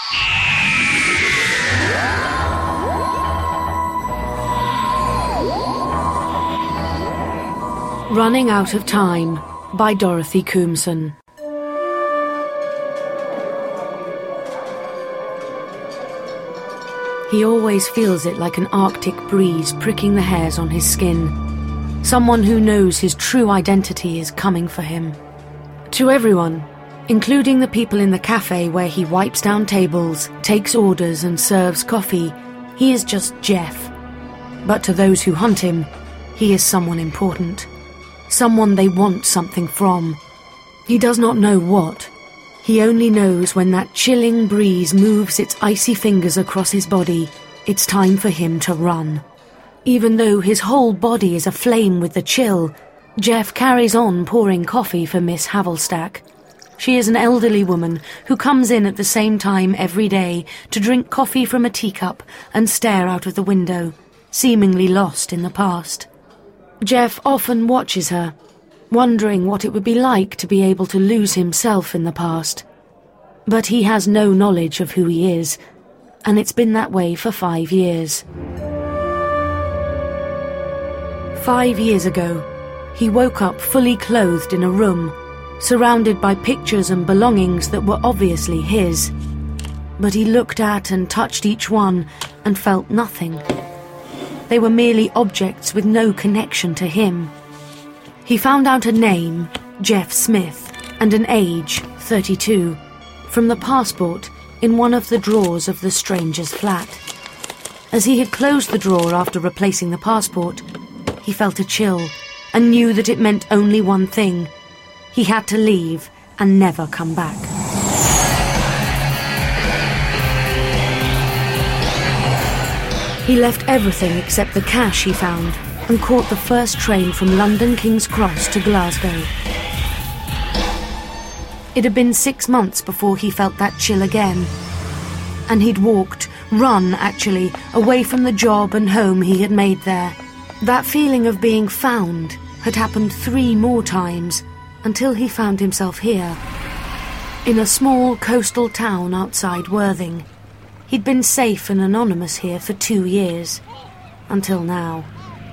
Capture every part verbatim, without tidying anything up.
Running Out of Time by Dorothy Coomson. He always feels it like an Arctic breeze pricking the hairs on his skin. Someone who knows his true identity is coming for him. To everyone, including the people in the cafe where he wipes down tables, takes orders and serves coffee, he is just Jeff. But to those who hunt him, he is someone important. Someone they want something from. He does not know what. He only knows when that chilling breeze moves its icy fingers across his body, it's time for him to run. Even though his whole body is aflame with the chill, Jeff carries on pouring coffee for Miss Havelstack. She is an elderly woman who comes in at the same time every day to drink coffee from a teacup and stare out of the window, seemingly lost in the past. Jeff often watches her, wondering what it would be like to be able to lose himself in the past. But he has no knowledge of who he is, and it's been that way for five years. Five years ago, he woke up fully clothed in a room, surrounded by pictures and belongings that were obviously his. But he looked at and touched each one and felt nothing. They were merely objects with no connection to him. He found out a name, Jeff Smith, and an age, thirty-two, from the passport in one of the drawers of the stranger's flat. As he had closed the drawer after replacing the passport, he felt a chill and knew that it meant only one thing. He had to leave and never come back. He left everything except the cash he found and caught the first train from London King's Cross to Glasgow. It had been six months before he felt that chill again. And he'd walked, run actually, away from the job and home he had made there. That feeling of being found had happened three more times until he found himself here, in a small coastal town outside Worthing. He'd been safe and anonymous here for two years, until now.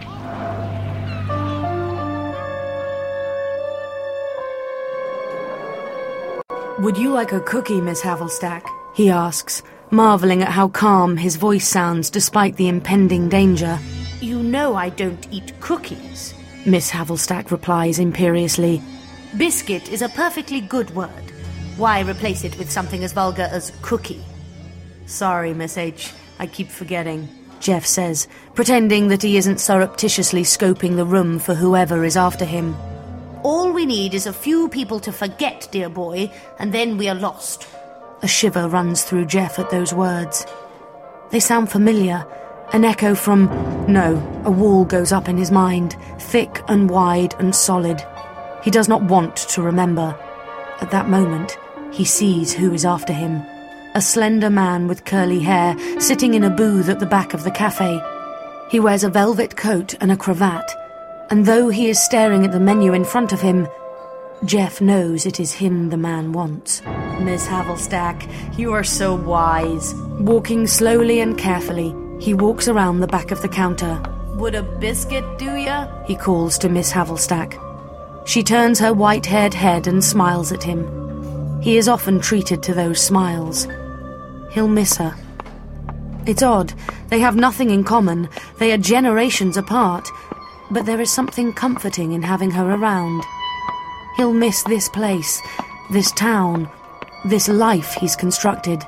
"Would you like a cookie, Miss Havelstack?" he asks, marvelling at how calm his voice sounds despite the impending danger. "You know I don't eat cookies," Miss Havelstack replies imperiously. "Biscuit is a perfectly good word. Why replace it with something as vulgar as cookie?" "Sorry, Miss H, I keep forgetting," Jeff says, pretending that he isn't surreptitiously scoping the room for whoever is after him. "All we need is a few people to forget, dear boy, and then we are lost." A shiver runs through Jeff at those words. They sound familiar, an echo from... No, a wall goes up in his mind, thick and wide and solid. He does not want to remember. At that moment, he sees who is after him. A slender man with curly hair, sitting in a booth at the back of the cafe. He wears a velvet coat and a cravat, and though he is staring at the menu in front of him, Jeff knows it is him the man wants. "Miss Havelstack, you are so wise." Walking slowly and carefully, he walks around the back of the counter. "Would a biscuit do ya?" he calls to Miss Havelstack. She turns her white-haired head and smiles at him. He is often treated to those smiles. He'll miss her. It's odd. They have nothing in common. They are generations apart. But there is something comforting in having her around. He'll miss this place, this town, this life he's constructed.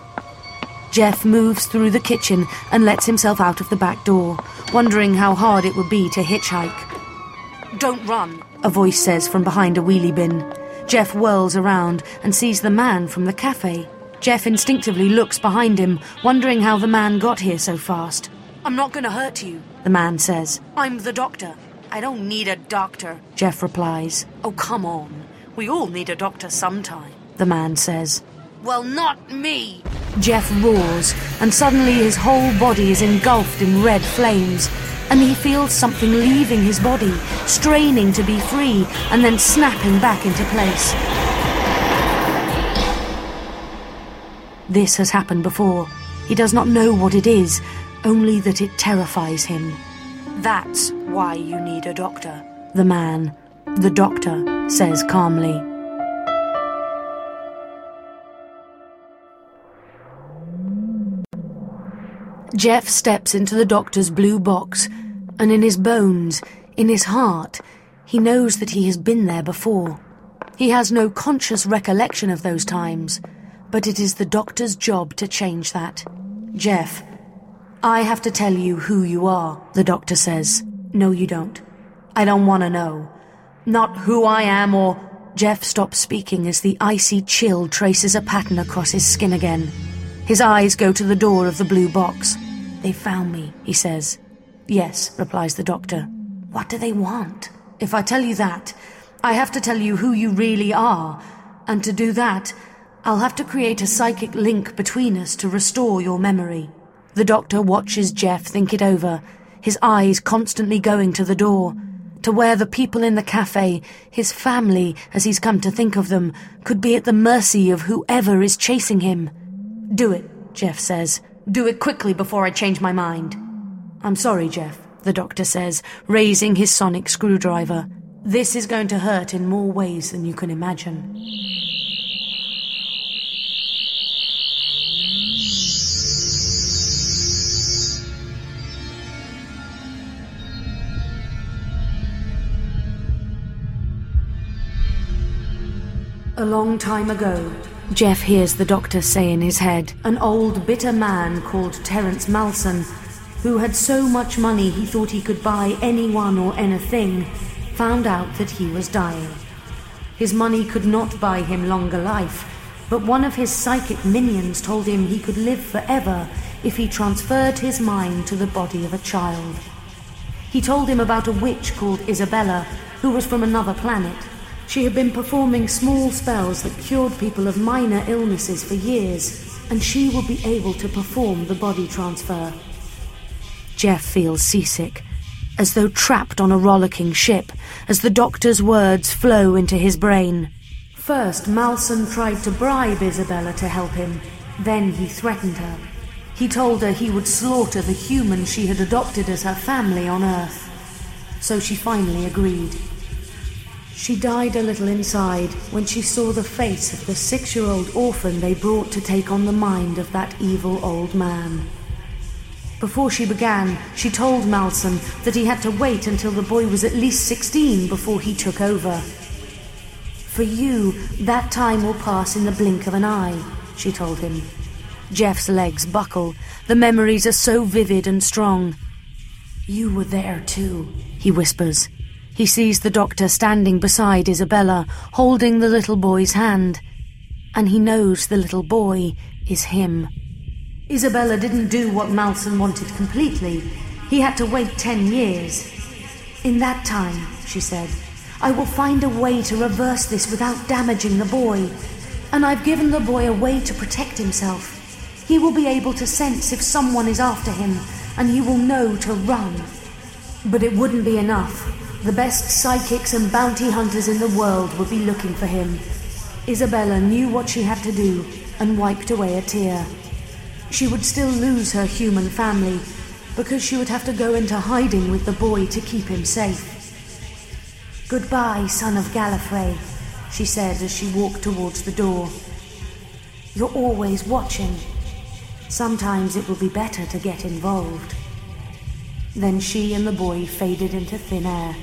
Jeff moves through the kitchen and lets himself out of the back door, wondering how hard it would be to hitchhike. "Don't run," a voice says from behind a wheelie bin. Jeff whirls around and sees the man from the cafe. Jeff instinctively looks behind him, wondering how the man got here so fast. "I'm not going to hurt you," the man says. "I'm the doctor." "I don't need a doctor," Jeff replies. "Oh, come on. We all need a doctor sometime," the man says. "Well, not me!" Jeff roars, and suddenly his whole body is engulfed in red flames, and he feels something leaving his body, straining to be free, and then snapping back into place. This has happened before. He does not know what it is, only that it terrifies him. That's why you need a doctor, the man, the doctor, says calmly. Jeff steps into the doctor's blue box, and in his bones, in his heart, he knows that he has been there before. He has no conscious recollection of those times, but it is the doctor's job to change that. Jeff, I have to tell you who you are, the doctor says. No, you don't. I don't want to know. Not who I am or... Jeff stops speaking as the icy chill traces a pattern across his skin again. His eyes go to the door of the blue box. They found me, he says. Yes, replies the doctor. What do they want? If I tell you that, I have to tell you who you really are, and to do that, I'll have to create a psychic link between us to restore your memory. The doctor watches Jeff think it over, his eyes constantly going to the door, to where the people in the cafe, his family, as he's come to think of them, could be at the mercy of whoever is chasing him. Do it, Jeff says. Do it quickly before I change my mind. I'm sorry, Jeff, the doctor says, raising his sonic screwdriver. This is going to hurt in more ways than you can imagine. A long time ago, Jeff hears the doctor say in his head, an old bitter man called Terence Malson, who had so much money he thought he could buy anyone or anything, found out that he was dying. His money could not buy him longer life, but one of his psychic minions told him he could live forever if he transferred his mind to the body of a child. He told him about a witch called Isabella, who was from another planet. She had been performing small spells that cured people of minor illnesses for years, and she would be able to perform the body transfer. Jeff feels seasick, as though trapped on a rollicking ship, as the doctor's words flow into his brain. First, Malson tried to bribe Isabella to help him. Then he threatened her. He told her he would slaughter the humans she had adopted as her family on Earth. So she finally agreed. She died a little inside when she saw the face of the six-year-old orphan they brought to take on the mind of that evil old man. Before she began, she told Malson that he had to wait until the boy was at least sixteen before he took over. For you, that time will pass in the blink of an eye, she told him. Jeff's legs buckle. The memories are so vivid and strong. You were there too, he whispers. He sees the doctor standing beside Isabella, holding the little boy's hand. And he knows the little boy is him. Isabella didn't do what Malson wanted completely. He had to wait ten years. In that time, she said, I will find a way to reverse this without damaging the boy. And I've given the boy a way to protect himself. He will be able to sense if someone is after him, and he will know to run. But it wouldn't be enough. The best psychics and bounty hunters in the world would be looking for him. Isabella knew what she had to do and wiped away a tear. She would still lose her human family because she would have to go into hiding with the boy to keep him safe. Goodbye, son of Gallifrey, she said as she walked towards the door. You're always watching. Sometimes it will be better to get involved. Then she and the boy faded into thin air.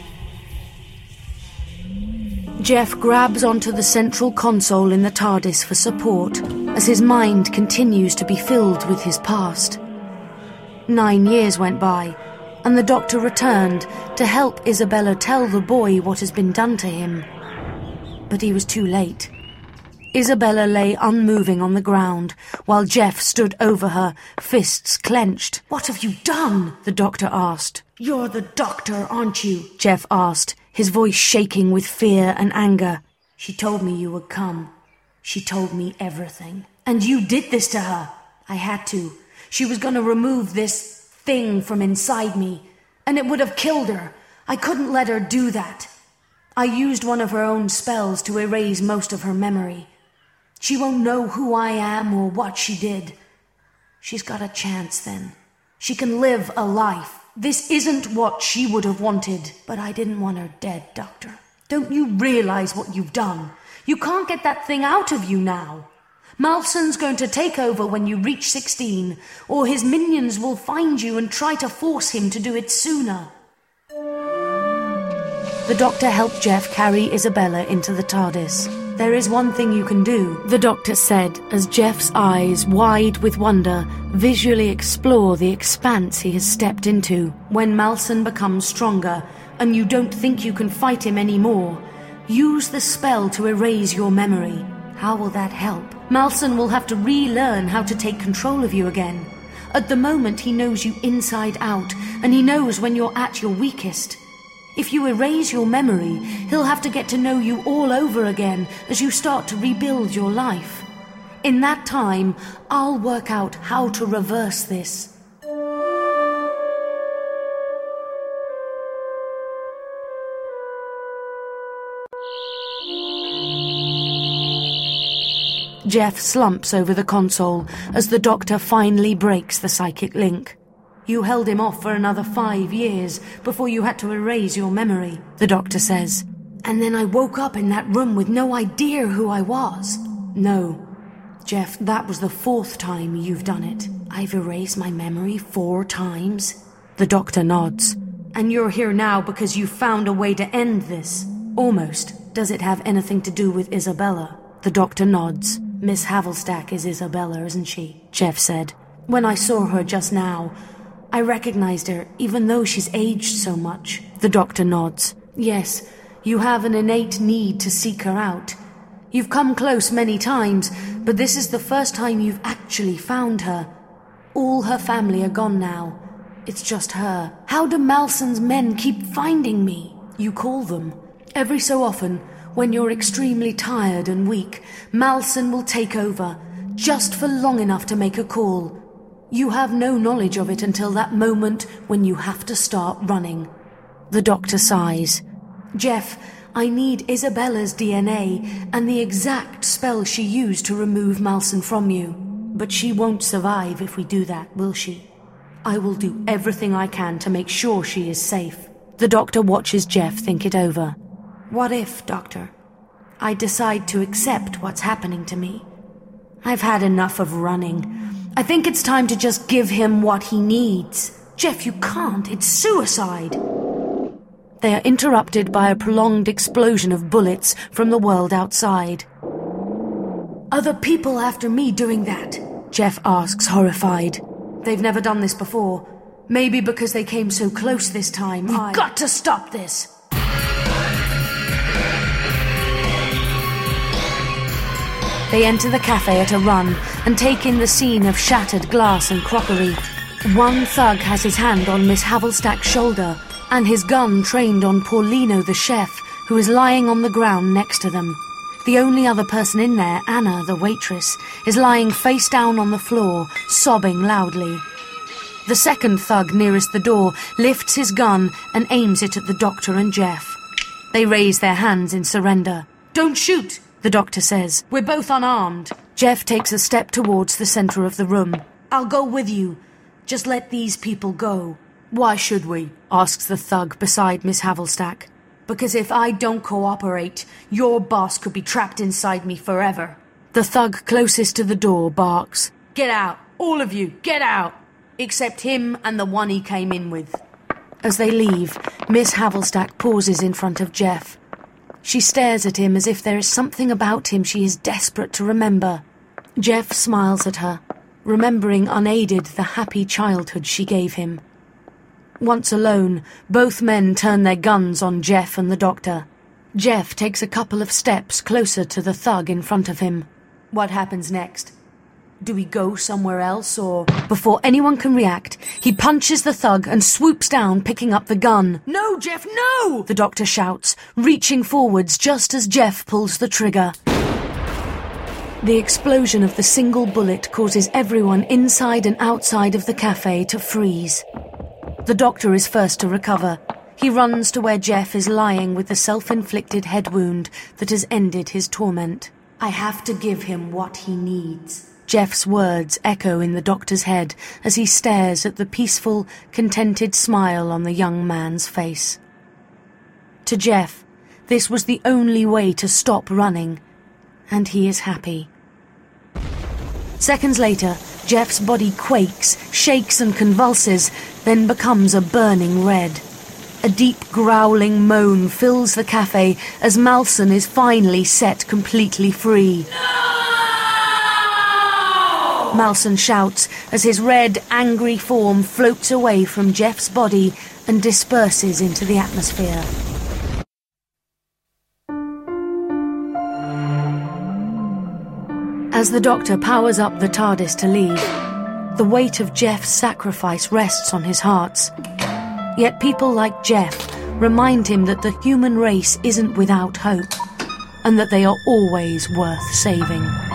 Jeff grabs onto the central console in the TARDIS for support as his mind continues to be filled with his past. Nine years went by, and the doctor returned to help Isabella tell the boy what has been done to him. But he was too late. Isabella lay unmoving on the ground, while Jeff stood over her, fists clenched. What have you done? The doctor asked. You're the doctor, aren't you? Jeff asked, his voice shaking with fear and anger. She told me you would come. She told me everything. And you did this to her. I had to. She was going to remove this thing from inside me, and it would have killed her. I couldn't let her do that. I used one of her own spells to erase most of her memory. She won't know who I am or what she did. She's got a chance then. She can live a life. This isn't what she would have wanted, but I didn't want her dead, Doctor. Don't you realize what you've done? You can't get that thing out of you now. Malsen's going to take over when you reach sixteen, or his minions will find you and try to force him to do it sooner. The Doctor helped Jeff carry Isabella into the TARDIS. There is one thing you can do, the Doctor said, as Jeff's eyes, wide with wonder, visually explore the expanse he has stepped into. When Malsen becomes stronger, and you don't think you can fight him anymore, use the spell to erase your memory. How will that help? Malsen will have to relearn how to take control of you again. At the moment, he knows you inside out, and he knows when you're at your weakest. If you erase your memory, he'll have to get to know you all over again as you start to rebuild your life. In that time, I'll work out how to reverse this. Jeff slumps over the console as the Doctor finally breaks the psychic link. You held him off for another five years before you had to erase your memory, the Doctor says. And then I woke up in that room with no idea who I was. No, Jeff, that was the fourth time you've done it. I've erased my memory four times. The Doctor nods. And you're here now because you found a way to end this. Almost. Does it have anything to do with Isabella? The Doctor nods. Miss Havelstack is Isabella, isn't she? Jeff said. When I saw her just now, I recognized her, even though she's aged so much. The Doctor nods. Yes, you have an innate need to seek her out. You've come close many times, but this is the first time you've actually found her. All her family are gone now. It's just her. How do Malsen's men keep finding me? You call them. Every so often, when you're extremely tired and weak, Malsen will take over, just for long enough to make a call. You have no knowledge of it until that moment when you have to start running. The Doctor sighs. Jeff, I need Isabella's D N A and the exact spell she used to remove Malsen from you. But she won't survive if we do that, will she? I will do everything I can to make sure she is safe. The Doctor watches Jeff think it over. What if, Doctor, I decide to accept what's happening to me? I've had enough of running. I think it's time to just give him what he needs. Jeff, you can't. It's suicide. They are interrupted by a prolonged explosion of bullets from the world outside. Other people after me doing that? Jeff asks, horrified. They've never done this before. Maybe because they came so close this time. We've I... got to stop this. They enter the cafe at a run and take in the scene of shattered glass and crockery. One thug has his hand on Miss Havelstack's shoulder and his gun trained on Paulino the chef, who is lying on the ground next to them. The only other person in there, Anna, the waitress, is lying face down on the floor, sobbing loudly. The second thug nearest the door lifts his gun and aims it at the Doctor and Jeff. They raise their hands in surrender. Don't shoot! The Doctor says. We're both unarmed. Jeff takes a step towards the center of the room. I'll go with you. Just let these people go. Why should we? Asks the thug beside Miss Havelstack. Because if I don't cooperate, your boss could be trapped inside me forever. The thug closest to the door barks. Get out. All of you, get out. Except him and the one he came in with. As they leave, Miss Havelstack pauses in front of Jeff. She stares at him as if there is something about him she is desperate to remember. Jeff smiles at her, remembering unaided the happy childhood she gave him. Once alone, both men turn their guns on Jeff and the Doctor. Jeff takes a couple of steps closer to the thug in front of him. What happens next? Do we go somewhere else, or... Before anyone can react, he punches the thug and swoops down, picking up the gun. No, Jeff, no! The Doctor shouts, reaching forwards just as Jeff pulls the trigger. The explosion of the single bullet causes everyone inside and outside of the cafe to freeze. The Doctor is first to recover. He runs to where Jeff is lying with the self-inflicted head wound that has ended his torment. I have to give him what he needs. Jeff's words echo in the doctor's head as he stares at the peaceful, contented smile on the young man's face. To Jeff, this was the only way to stop running, and he is happy. Seconds later, Jeff's body quakes, shakes and convulses, then becomes a burning red. A deep growling moan fills the cafe as Malsen is finally set completely free. No! Malsen shouts as his red, angry form floats away from Jeff's body and disperses into the atmosphere. As the doctor powers up the TARDIS to leave, the weight of Jeff's sacrifice rests on his heart. Yet people like Jeff remind him that the human race isn't without hope, and that they are always worth saving.